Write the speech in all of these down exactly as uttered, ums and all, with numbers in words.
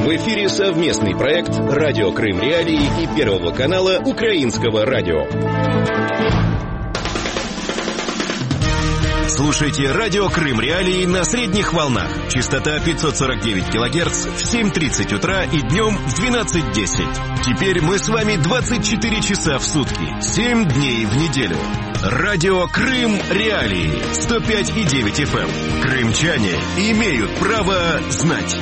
В эфире совместный проект «Радио Крым Реалии» и Первого канала Украинского радио. Слушайте «Радио Крым Реалии» на средних волнах. Частота пятьсот сорок девять килогерц в семь тридцать утра и днем в двенадцать десять. Теперь мы с вами двадцать четыре часа в сутки, семь дней в неделю. «Радио Крым Реалии» сто пять и девять эф эм. Крымчане имеют право знать.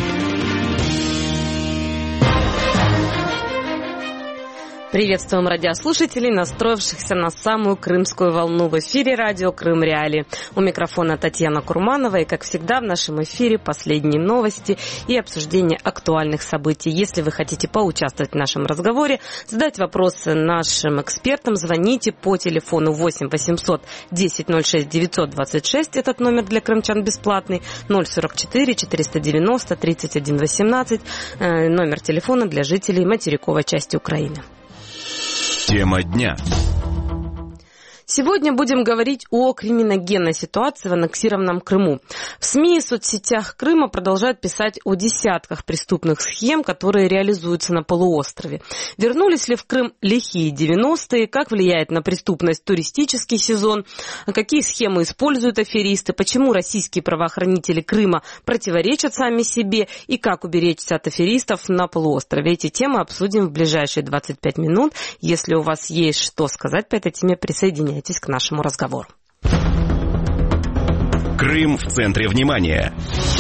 Приветствуем радиослушателей, настроившихся на самую крымскую волну. В эфире радио Крым Реалии. У микрофона Татьяна Курманова. И, как всегда, в нашем эфире последние новости и обсуждение актуальных событий. Если вы хотите поучаствовать в нашем разговоре, задать вопросы нашим экспертам, звоните по телефону восемь восемьсот десять ноль шесть девятьсот двадцать шесть. Этот номер для крымчан бесплатный. ноль сорок четыре четыреста девяносто тридцать один восемнадцать. Номер телефона для жителей материковой части Украины. Тема дня. Сегодня будем говорить о криминогенной ситуации в аннексированном Крыму. В СМИ и соцсетях Крыма продолжают писать о десятках преступных схем, которые реализуются на полуострове. Вернулись ли в Крым лихие девяностые? Как влияет на преступность туристический сезон? Какие схемы используют аферисты? Почему российские правоохранители Крыма противоречат сами себе? И как уберечься от аферистов на полуострове? Эти темы обсудим в ближайшие двадцать пять минут. Если у вас есть что сказать по этой теме, присоединяйтесь к нашему разговору. Крым в центре внимания.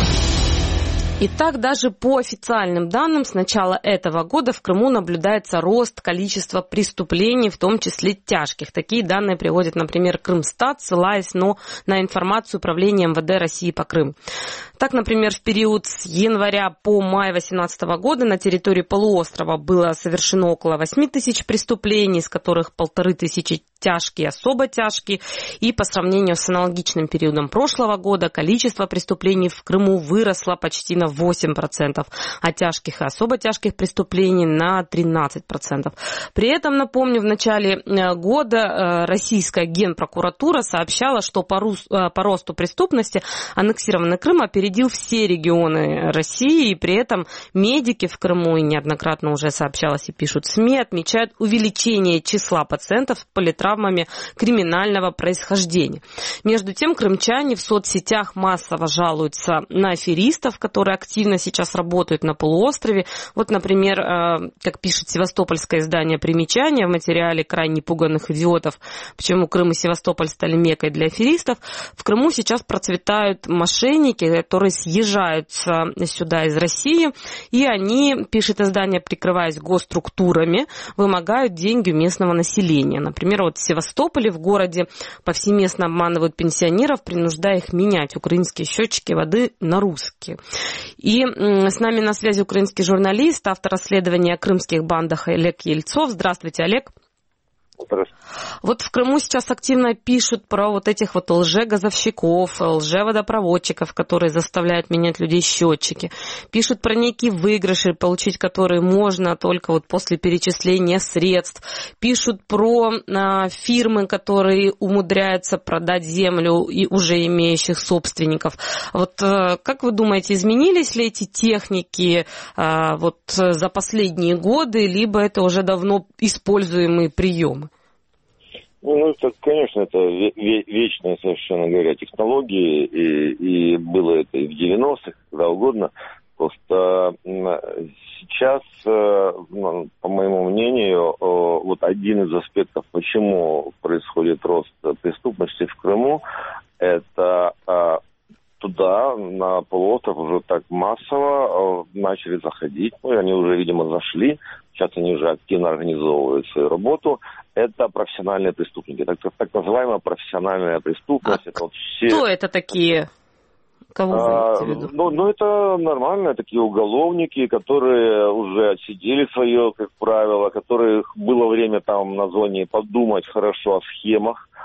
Итак, даже по официальным данным, с начала этого года в Крыму наблюдается рост количества преступлений, в том числе тяжких. Такие данные приводит, например, Крымстат, ссылаясь но на информацию Управления эм вэ дэ России по Крыму. Так, например, в период с января по май две тысячи восемнадцатого года на территории полуострова было совершено около восемь тысяч преступлений, из которых полторы тысячи тяжкие, особо тяжкие. И по сравнению с аналогичным периодом прошлого года количество преступлений в Крыму выросло почти на восемь процентов, а тяжких и особо тяжких преступлений на тринадцать процентов. При этом, напомню, в начале года российская генпрокуратура сообщала, что по росту преступности аннексированный Крым опередил все регионы России, и при этом медики в Крыму, и неоднократно уже сообщалось и пишут СМИ, отмечают увеличение числа пациентов с политравмами криминального происхождения. Между тем, крымчане в соцсетях массово жалуются на аферистов, которые активно сейчас работают на полуострове. Вот, например, как пишет севастопольское издание «Примечание» в материале «Крайне пуганных идиотов», почему Крым и Севастополь стали меккой для аферистов, в Крыму сейчас процветают мошенники, которые съезжаются сюда из России, и они, пишет издание, прикрываясь госструктурами, вымогают деньги у местного населения. Например, вот в Севастополе, в городе, повсеместно обманывают пенсионеров, принуждая их менять украинские счетчики воды на русские. И с нами на связи украинский журналист, автор расследования о крымских бандах Олег Ельцов. Здравствуйте, Олег. Вот в Крыму сейчас активно пишут про вот этих вот лже-газовщиков, лже-водопроводчиков, которые заставляют менять людей счетчики. Пишут про некие выигрыши, получить которые можно только вот после перечисления средств. Пишут про а, фирмы, которые умудряются продать землю и уже имеющих собственников. Вот а, как вы думаете, изменились ли эти техники а, вот за последние годы, либо это уже давно используемые приемы? Ну, это, конечно, это вечные, совершенно говоря, технологии, и, и было это и в девяностых, когда угодно. Просто сейчас, по моему мнению, вот один из аспектов, почему происходит рост преступности в Крыму, это туда, на полуостров, уже так массово начали заходить. Ну, они уже, видимо, зашли. Сейчас они уже активно организовывают свою работу. Это профессиональные преступники. Так, так называемая профессиональная преступность. А это вот все... Кто это такие? Кого вы имеете в виду? Ну, ну, это нормальные такие уголовники, которые уже отсидели свое, как правило, которых было время там на зоне подумать хорошо о схемах,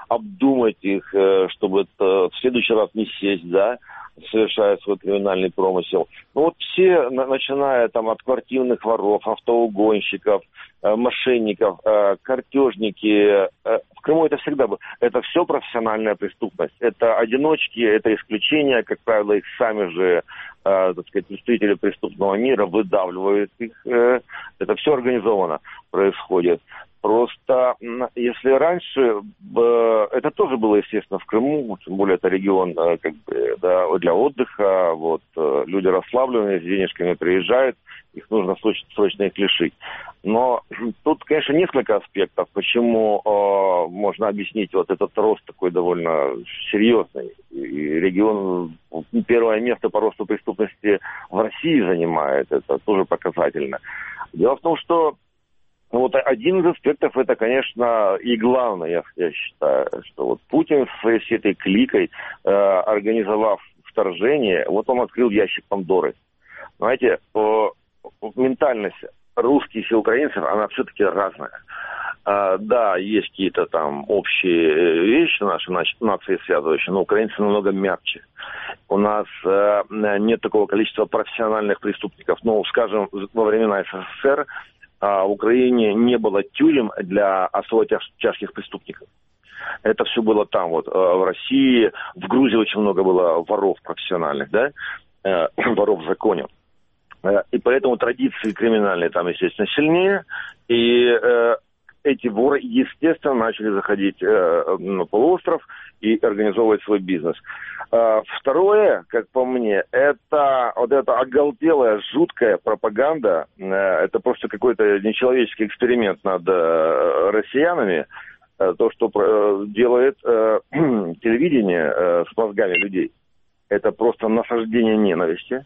обдумать их, чтобы в следующий раз не сесть, да, совершая свой криминальный промысел. Ну вот все, начиная там от квартирных воров, автоугонщиков, мошенников, картежники, в Крыму это всегда было. Это все профессиональная преступность. Это одиночки, это исключения, как правило, их сами же, так сказать, представители преступного мира выдавливают их. Это все организованно происходит. Просто, если раньше, это тоже было, естественно, в Крыму, тем более это регион как бы, да, для отдыха, вот, люди расслабленные, с денежками приезжают, их нужно срочно, срочно их лишить. Но тут, конечно, несколько аспектов, почему э, можно объяснить вот этот рост такой довольно серьезный. И регион первое место по росту преступности в России занимает, это тоже показательно. Дело в том, что вот один из аспектов, это, конечно, и главное, я, я считаю, что вот Путин со своей всей этой кликой, э, организовав вторжение, вот он открыл ящик Пандоры. Знаете, э, ментальность русских и украинцев, она все-таки разная. Э, да, есть какие-то там общие вещи наши нации связывающие, но украинцы намного мягче. У нас э, нет такого количества профессиональных преступников. Ну, скажем, во времена СССР в Украине не было тюрем для особо тяжких преступников. Это все было там, вот, в России, в Грузии очень много было воров профессиональных, да, воров в законе. И поэтому традиции криминальные там, естественно, сильнее, и эти воры, естественно, начали заходить на полуостров и организовывать свой бизнес. Второе, как по мне, это вот эта оголтелая, жуткая пропаганда. Это просто какой-то нечеловеческий эксперимент над россиянами. То, что делает телевидение с мозгами людей. Это просто насаждение ненависти.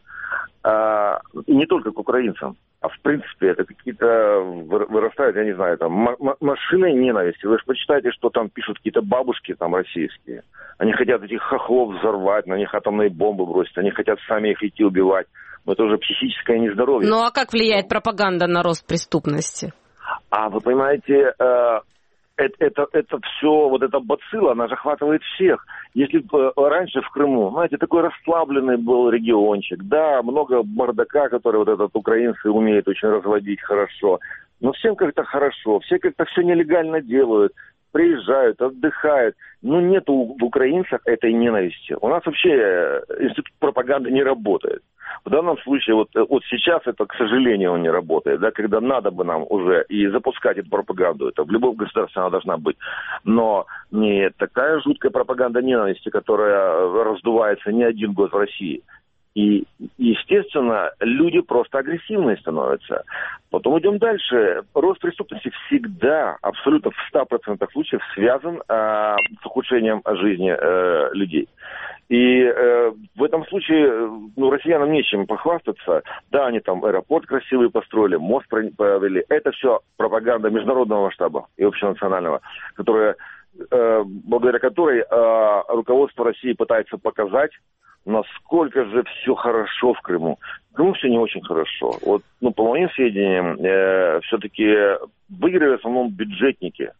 И не только к украинцам. А в принципе это какие-то вырастают, я не знаю, там м- машины ненависти. Вы же почитайте, что там пишут какие-то бабушки там российские. Они хотят этих хохлов взорвать, на них атомные бомбы бросить. Они хотят сами их идти убивать. Но это уже психическое нездоровье. Ну а как влияет пропаганда на рост преступности? А вы понимаете, э, это, это, это все, вот эта бацилла, она захватывает всех. Если бы раньше в Крыму, знаете, такой расслабленный был региончик, да, много бардака, который вот этот украинцы умеют очень разводить хорошо, но всем как-то хорошо, все как-то все нелегально делают, приезжают, отдыхают, но нету в украинцах этой ненависти. У нас вообще институт пропаганды не работает. В данном случае, вот, вот сейчас это, к сожалению, он не работает, да, когда надо бы нам уже и запускать эту пропаганду, это в любом государстве она должна быть, но не такая жуткая пропаганда ненависти, которая раздувается не один год в России. И, естественно, люди просто агрессивные становятся. Потом идем дальше. Рост преступности всегда, абсолютно в ста процентах случаев связан э, с ухудшением жизни э, людей. И э, в этом случае, ну, россиянам нечем похвастаться. Да, они там аэропорт красивый построили, мост провели. Это все пропаганда международного масштаба и общенационального, которая, э, благодаря которой э, руководство России пытается показать, насколько же все хорошо в Крыму. В Крыму все не очень хорошо. Вот, ну, по моим сведениям, э, все-таки выиграли в основном бюджетники.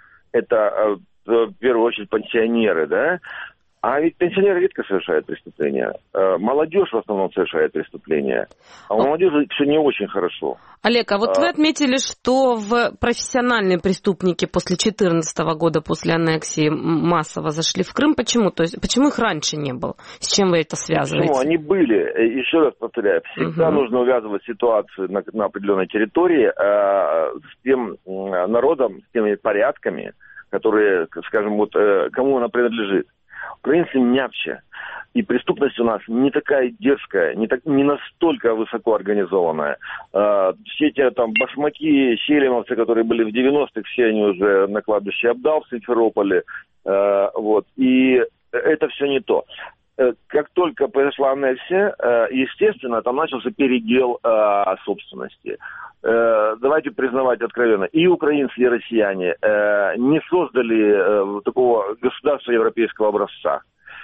Это, э, в первую очередь, пенсионеры, да? А ведь пенсионеры редко совершают преступления. Молодежь в основном совершает преступления. А у молодежи все не очень хорошо. Олег, а вот а... вы отметили, что в профессиональные преступники после две тысячи четырнадцатого года, после аннексии, массово зашли в Крым. Почему? То есть, почему их раньше не было? С чем вы это связываете? Почему? Они были. Еще раз повторяю, всегда угу. нужно увязывать ситуацию на, на определенной территории э, с тем э, народом, с теми порядками, которые, скажем, вот э, кому она принадлежит. Украинцы мягче, и преступность у нас не такая дерзкая, не, так, не настолько высоко организованная. Э, все эти там башмаки, щелемовцы, которые были в девяностых, все они уже на кладбище Абдал в Симферополе. Э, вот, и это все не то. Э, как только произошла аннексия, э, естественно, там начался передел э, собственности. Э, давайте признавать откровенно, и украинцы, и россияне э, не создали э, такого государства европейского образца.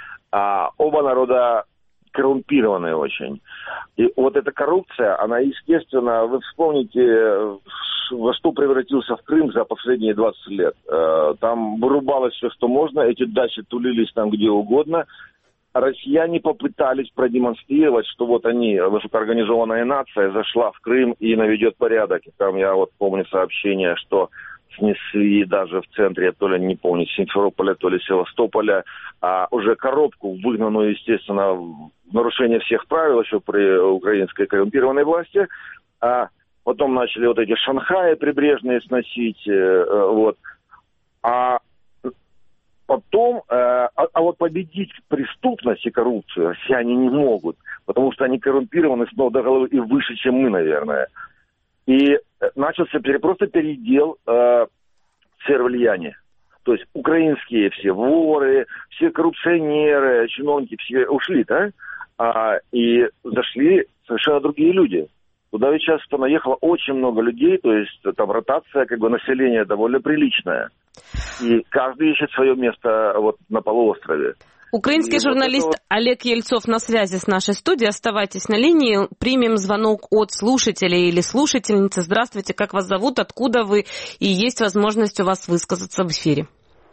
А оба народа коррумпированные очень. И вот эта коррупция, она, естественно, вы вспомните во что превратился в Крым за последние двадцать лет. Там вырубалось все, что можно, эти дачи тулились там где угодно. Россияне попытались продемонстрировать, что вот они, высокоорганизованная нация, зашла в Крым и наведет порядок. И там я вот помню сообщение, что снесли даже в центре, то ли не помню, Симферополя, то ли Севастополя, а уже коробку, выгнанную, естественно, в нарушение всех правил еще при украинской коррумпированной власти. А потом начали вот эти Шанхаи прибрежные сносить, вот. А потом, а, а вот победить преступность и коррупцию россияне не могут, потому что они коррумпированы с ног до головы и выше, чем мы, наверное. И начался просто передел э, сфер влияния. То есть украинские все воры, все коррупционеры, чиновники все ушли, да? А, и зашли совершенно другие люди. Туда ведь сейчас наехало очень много людей, то есть там ротация как бы населения довольно приличная. И каждый ищет свое место вот на полуострове. Украинский и журналист вот вот... Олег Ельцов на связи с нашей студией. Оставайтесь на линии. Примем звонок от слушателя или слушательницы. Здравствуйте, как вас зовут, откуда вы? И есть возможность у вас высказаться в эфире.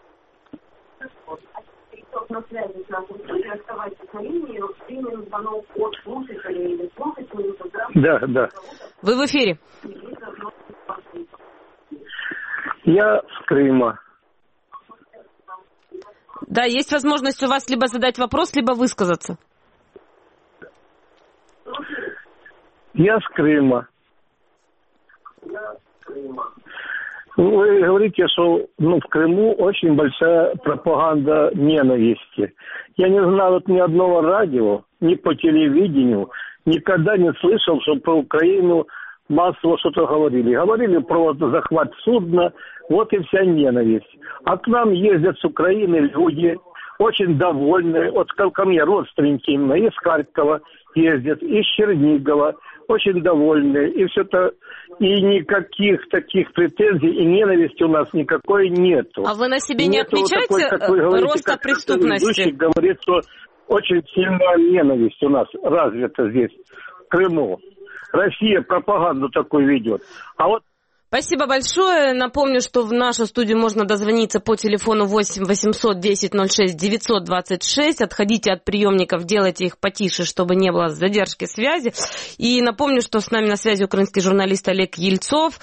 На связи с нашей студией. Оставайтесь на линии. Примем звонок от слушателя или слушательницы. Да, да. Вы в эфире. Я с Крыма. Да, есть возможность у вас либо задать вопрос, либо высказаться. Я с Крыма. Вы говорите, что ну, в Крыму очень большая пропаганда ненависти. Я не знаю вот ни одного радио, ни по телевидению, никогда не слышал, что про Украину массово что-то говорили. Говорили про захват судна, вот и вся ненависть. А к нам ездят с Украины люди, очень довольные. Вот ко мне родственники именно из Харькова ездят, из Чернигова, очень довольные. И все это, и никаких таких претензий и ненависти у нас никакой нету. А вы на себе не нету отмечаете такой, как вы говорите, роста как преступности? Говорит, что очень сильная ненависть у нас развита здесь, в Крыму. Россия пропаганду такую ведет. А вот Спасибо большое. Напомню, что в нашу студию можно дозвониться по телефону восемь восемьсот десять ноль шесть девятьсот двадцать шесть. Отходите от приемников, делайте их потише, чтобы не было задержки связи. И напомню, что с нами на связи украинский журналист Олег Ельцов.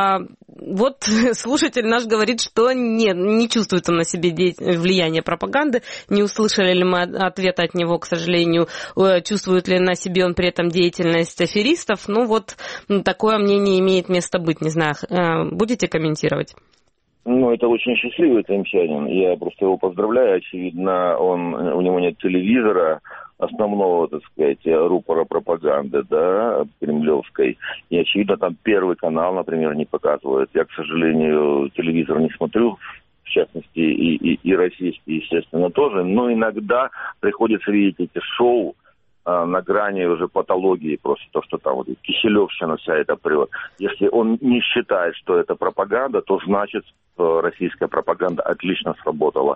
Вот слушатель наш говорит, что не, не чувствует он на себе влияние пропаганды. Не услышали ли мы ответа от него, к сожалению. Чувствует ли на себе он при этом деятельность аферистов? Ну вот такое мнение имеет место быть, не знаю. Будете комментировать? Ну, это очень счастливый крымчанин. Я просто его поздравляю. Очевидно, он, у него нет телевизора, основного, так сказать, рупора пропаганды, да, кремлевской. И, очевидно, там Первый канал, например, не показывают. Я, к сожалению, телевизор не смотрю, в частности, и, и, и российский, естественно, тоже. Но иногда приходится видеть эти шоу на грани уже патологии, просто то, что там вот киселевщина вся эта прет. Если он не считает, что это пропаганда, то значит, российская пропаганда отлично сработала.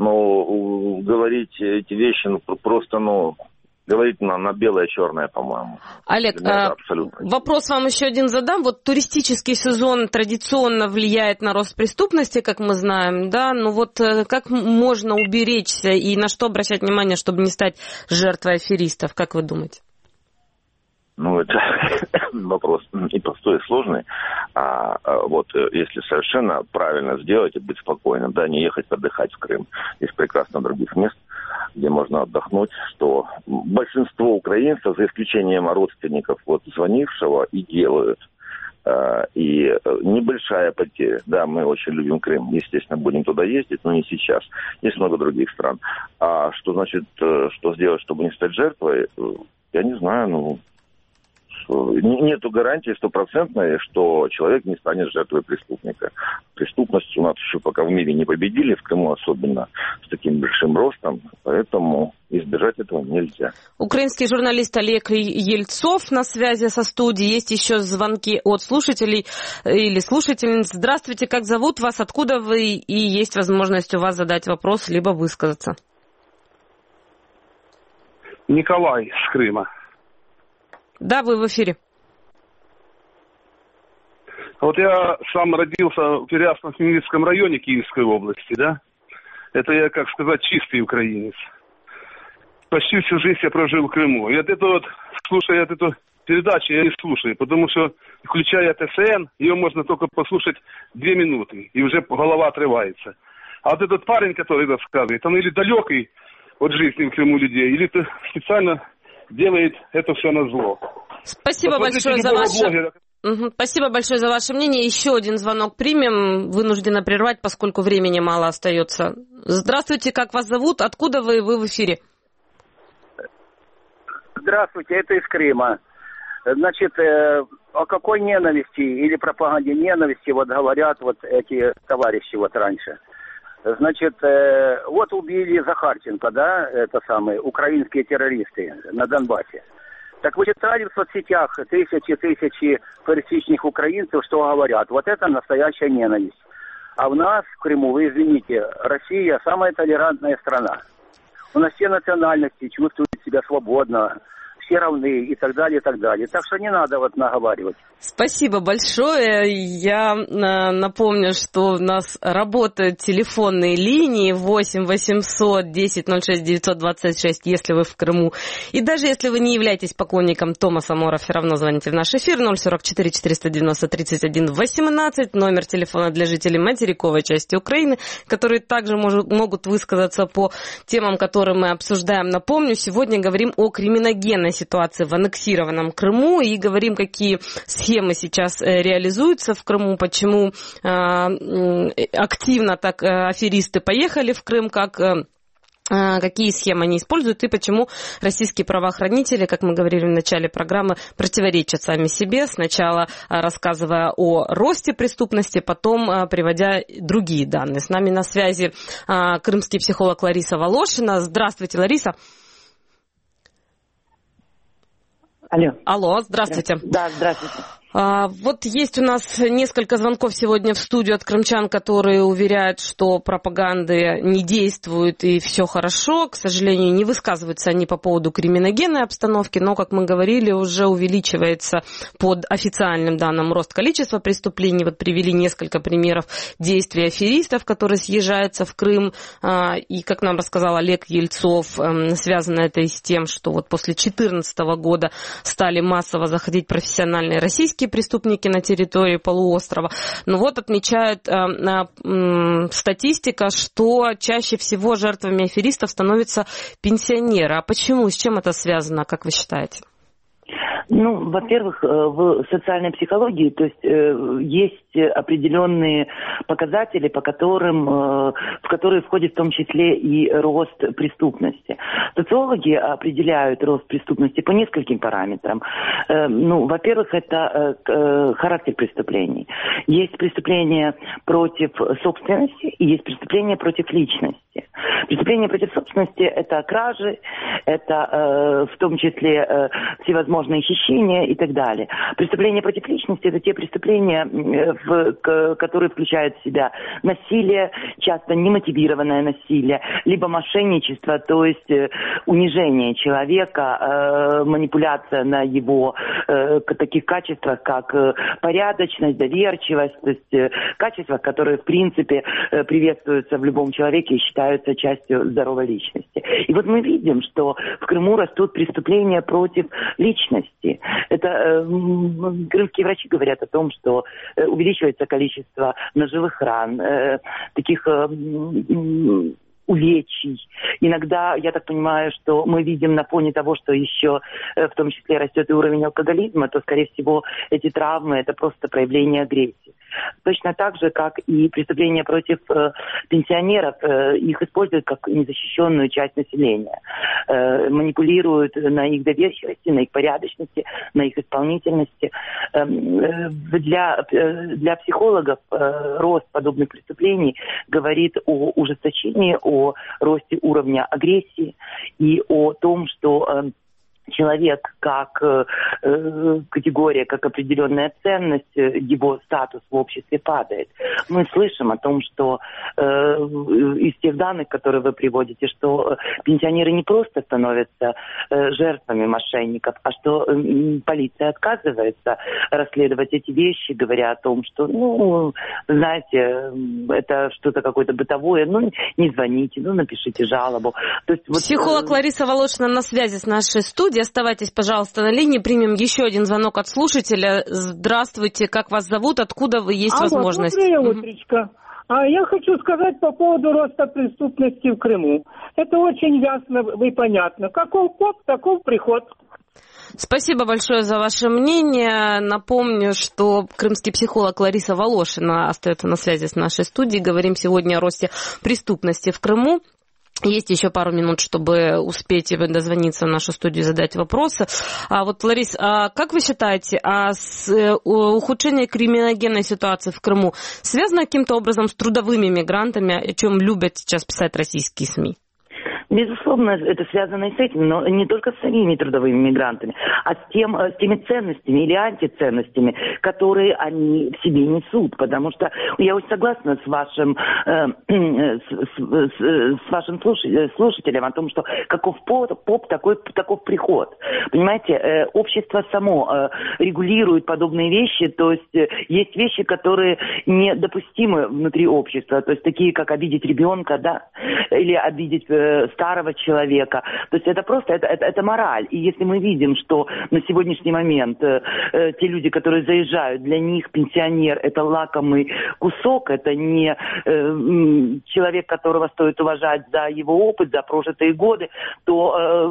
Но говорить эти вещи, ну, просто, ну, говорить на, на белое-черное, по-моему. Олег, а, вопрос вам еще один задам. Вот туристический сезон традиционно влияет на рост преступности, как мы знаем, да? Ну вот как можно уберечься и на что обращать внимание, чтобы не стать жертвой аферистов, как вы думаете? Ну, это вопрос и простой, и сложный. А, а вот если совершенно правильно сделать и быть спокойным, да, не ехать отдыхать в Крым. Есть прекрасно других мест, где можно отдохнуть, что большинство украинцев, за исключением родственников вот звонившего, и делают. А, и небольшая потеря. Да, мы очень любим Крым, естественно, будем туда ездить, но не сейчас. Есть много других стран. А что значит, что сделать, чтобы не стать жертвой, я не знаю, ну... Нету гарантии стопроцентной, что человек не станет жертвой преступника. Преступность у нас еще пока в мире не победили, в Крыму особенно с таким большим ростом, поэтому избежать этого нельзя. Украинский журналист Олег Ельцов на связи со студией. Есть еще звонки от слушателей или слушательниц. Здравствуйте, как зовут вас, откуда вы, и есть возможность у вас задать вопрос, либо высказаться. Николай с Крыма. Да, вы в эфире. Вот я сам родился в Переяславль-Хмельницком районе Киевской области, да. Это я, как сказать, чистый украинец. Почти всю жизнь я прожил в Крыму. И от этого вот, слушая эту передачу, я не слушаю, потому что, включая ТСН, ее можно только послушать две минуты, и уже голова отрывается. А вот этот парень, который рассказывает, он или далекий от жизни в Крыму людей, или специально делает это все на зло. Спасибо большое за ваше... Угу. Спасибо большое за ваше мнение. Еще один звонок примем. Вынуждена прервать, поскольку времени мало остается. Здравствуйте, как вас зовут? Откуда вы? Вы в эфире. Здравствуйте, это из Крыма. Значит, э, о какой ненависти или пропаганде ненависти вот говорят вот эти товарищи вот раньше. Значит, э, вот убили Захарченко, да, это самые украинские террористы на Донбассе. Так вы читали в соцсетях тысячи-тысячи пересечных украинцев, что говорят. Вот это настоящая ненависть. А в нас, в Крыму, вы извините, Россия самая толерантная страна. У нас все национальности чувствуют себя свободно, все равны и так далее, и так далее. Так что не надо вот наговаривать. Спасибо большое. Я напомню, что у нас работают телефонные линии восемь восемьсот десять ноль шесть девятьсот двадцать шесть, если вы в Крыму. И даже если вы не являетесь поклонником Томаса Мора, все равно звоните в наш эфир ноль сорок четыре четыреста девяносто тридцать один восемнадцать, номер телефона для жителей материковой части Украины, которые также может, могут высказаться по темам, которые мы обсуждаем. Напомню, сегодня говорим о криминогенной ситуации в аннексированном Крыму и говорим, какие схемы сейчас реализуются в Крыму, почему активно так аферисты поехали в Крым, как... какие схемы они используют и почему российские правоохранители, как мы говорили в начале программы, противоречат сами себе, сначала рассказывая о росте преступности, потом приводя другие данные. С нами на связи крымский психолог Лариса Волошина. Здравствуйте, Лариса. Алло. Алло, здравствуйте. Да, здравствуйте. А, вот есть у нас несколько звонков сегодня в студию от крымчан, которые уверяют, что пропаганды не действуют и все хорошо. К сожалению, не высказываются они по поводу криминогенной обстановки, но, как мы говорили, уже увеличивается под официальным данным рост количества преступлений. Вот привели несколько примеров действий аферистов, которые съезжаются в Крым. А, и, как нам рассказал Олег Ельцов, связано это и с тем, что вот после две тысячи четырнадцатого года стали массово заходить профессиональные российские преступники на территории полуострова. Но вот отмечает э, э, статистика, что чаще всего жертвами аферистов становятся пенсионеры. А почему? С чем это связано, как вы считаете? Ну, во-первых, в социальной психологии, то есть есть определенные показатели, по которым, в которые входит в том числе и рост преступности. Социологи определяют рост преступности по нескольким параметрам. Ну, во-первых, это характер преступлений. Есть преступления против собственности и есть преступления против личности. Преступления против собственности – это кражи, это в том числе всевозможные хищения и так далее. Преступления против личности – это те преступления, в, которые включают в себя насилие, часто немотивированное насилие, либо мошенничество, то есть унижение человека, манипуляция на его таких качествах, как порядочность, доверчивость, то есть качества, которые, в принципе, приветствуются в любом человеке и считаются частью здоровой личности. И вот мы видим, что в Крыму растут преступления против личности. Это э, крымские врачи говорят о том, что э, увеличивается количество ножевых ран, э, таких э, э, увечий. Иногда, я так понимаю, что мы видим на фоне того, что еще э, в том числе растет и уровень алкоголизма, то, скорее всего, эти травмы – это просто проявление агрессии. Точно так же, как и преступления против э, пенсионеров, э, их используют как незащищенную часть населения. Э, манипулируют на их доверчивости, на их порядочности, на их исполнительности. Э, э, для, э, для психологов э, рост подобных преступлений говорит о ужесточении, о росте уровня агрессии и о том, что... Э, человек как э, категория, как определенная ценность, его статус в обществе падает. Мы слышим о том, что э, из тех данных, которые вы приводите, что пенсионеры не просто становятся э, жертвами мошенников, а что э, полиция отказывается расследовать эти вещи, говоря о том, что, ну, знаете, это что-то какое-то бытовое, ну, не звоните, ну, напишите жалобу. То есть, вот, психолог Лариса Волошина на связи с нашей студией. Оставайтесь, пожалуйста, на линии. Примем еще один звонок от слушателя. Здравствуйте, как вас зовут? Откуда вы, есть Алло, возможность? Доброе утречко. А я хочу сказать по поводу роста преступности в Крыму. Это очень ясно и понятно. Каков поп, таков приход. Спасибо большое за ваше мнение. Напомню, что крымский психолог Лариса Волошина остается на связи с нашей студией. Говорим сегодня о росте преступности в Крыму. Есть еще пару минут, чтобы успеть дозвониться в нашу студию и задать вопросы. А вот, Ларис, а как вы считаете, а с, э, ухудшение криминогенной ситуации в Крыму связано каким-то образом с трудовыми мигрантами, о чем любят сейчас писать российские СМИ? Безусловно, это связано и с этим, но не только с самими трудовыми мигрантами, а с, тем, с теми ценностями или антиценностями, которые они в себе несут. Потому что я очень согласна с вашим, э, с, с, с вашим слушателем о том, что каков поп, поп такой, таков приход. Понимаете, э, общество само э, регулирует подобные вещи, то есть э, есть вещи, которые недопустимы внутри общества, то есть такие, как обидеть ребенка, да, или обидеть э, старого человека. То есть это просто, это, это, это мораль. И если мы видим, что на сегодняшний момент э, э, те люди, которые заезжают, для них пенсионер – это лакомый кусок, это не э, человек, которого стоит уважать за его опыт, за прожитые годы, то э,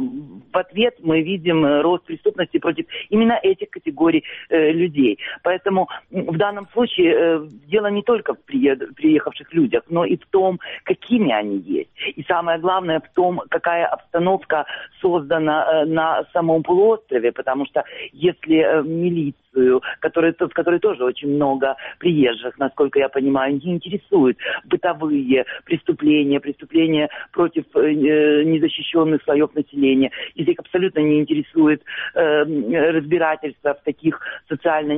в ответ мы видим рост преступности против именно этих категорий э, людей. Поэтому в данном случае э, дело не только в приехавших людях, но и в том, какими они есть. И самое главное, Главное в том, какая обстановка создана э, на самом полуострове, потому что если э, милицию, который, в которой тоже очень много приезжих, насколько я понимаю, не интересуют бытовые преступления, преступления против э, незащищенных слоев населения, если их абсолютно не интересует э, разбирательство в таких социально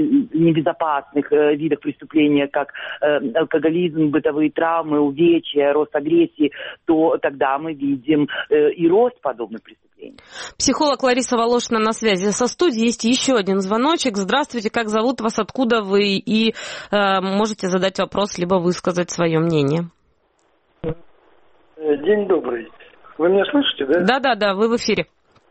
небезопасных э, видах преступления, как э, алкоголизм, бытовые травмы, увечья, рост агрессии, то тогда мы видим э, и рост подобных преступлений. Психолог Лариса Волошина на связи со студией. Есть еще один звоночек. Здравствуйте, как зовут вас, откуда вы? И э, можете задать вопрос, либо высказать свое мнение. День добрый. Вы меня слышите, да? Да-да-да, вы в эфире.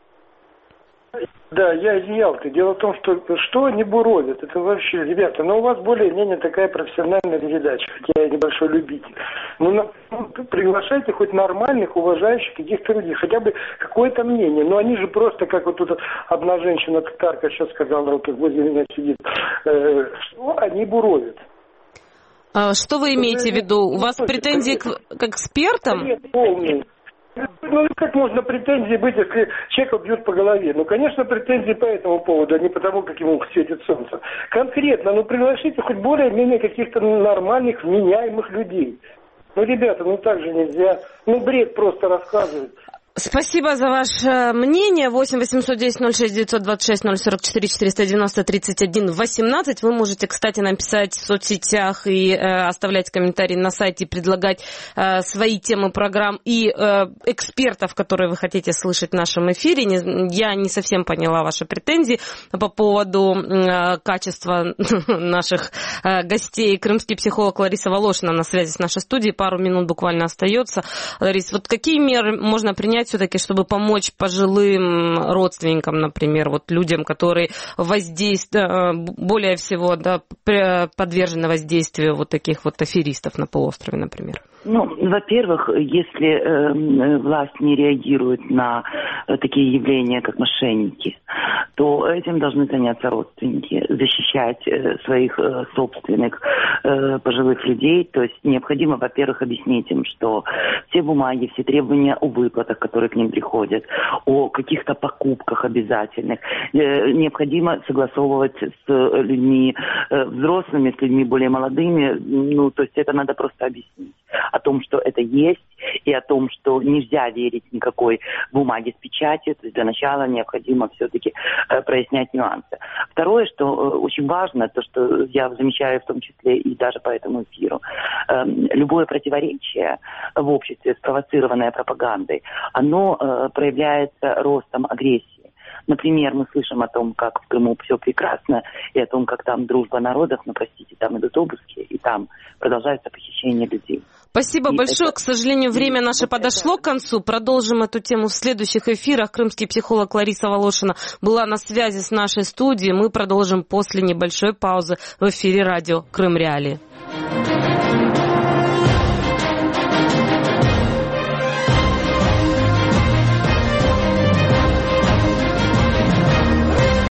Да, я из Ялты. Дело в том, что что они буровят, это вообще, ребята, ну у вас более-менее такая профессиональная передача, хотя я небольшой любитель. Ну, ну приглашайте хоть нормальных, уважающих каких-то людей, хотя бы какое-то мнение. Но они же просто, как вот тут одна женщина, татарка, сейчас сказала, вот возле меня сидит, э, что они буровят. А что вы имеете в виду? У вас претензии к, к экспертам? Нет, полный. Ну, как можно претензии быть, если человека бьют по голове? Ну, конечно, претензии по этому поводу, а не потому, как ему светит солнце. Конкретно, ну, пригласите хоть более-менее каких-то нормальных, вменяемых людей. Ну, ребята, ну, так же нельзя. Ну, бред просто рассказывать. Спасибо за ваше мнение. восемь восемьсот десять ноль шесть девятьсот двадцать шесть ноль сорок четыре четыреста девяносто тридцать один восемнадцать. Вы можете, кстати, нам писать в соцсетях и э, оставлять комментарии на сайте, предлагать э, свои темы программ и э, экспертов, которые вы хотите слышать в нашем эфире. Не, я не совсем поняла ваши претензии по поводу э, качества наших э, гостей. Крымский психолог Лариса Волошина на связи с нашей студией. Пару минут буквально остается. Ларис, вот какие меры можно принять все-таки, чтобы помочь пожилым родственникам, например, вот людям, которые воздействуют, более всего, да, подвержены воздействию вот таких вот аферистов на полуострове, например? Ну, во-первых, если э, власть не реагирует на э, такие явления, как мошенники, то этим должны заняться родственники, защищать э, своих э, собственных э, пожилых людей. То есть необходимо, во-первых, объяснить им, что все бумаги, все требования о выплатах, которые к ним приходят, о каких-то покупках обязательных, э, необходимо согласовывать с людьми э, взрослыми, с людьми более молодыми. Ну, то есть это надо просто объяснить. о том, что это есть, и о том, что нельзя верить никакой бумаге с печатью. То есть для начала необходимо все-таки э, прояснять нюансы. Второе, что э, очень важно, то, что я замечаю в том числе и даже по этому эфиру, э, любое противоречие в обществе, спровоцированное пропагандой, оно э, проявляется ростом агрессии. Например, мы слышим о том, как в Крыму все прекрасно, и о том, как там дружба народов, но, простите, там идут обыски, и там продолжается похищение людей. Спасибо и большое. это... К сожалению, время наше вот подошло это... к концу. Продолжим эту тему в следующих эфирах. Крымский психолог Лариса Волошина была на связи с нашей студией. Мы продолжим после небольшой паузы в эфире радио «Крым Реалии».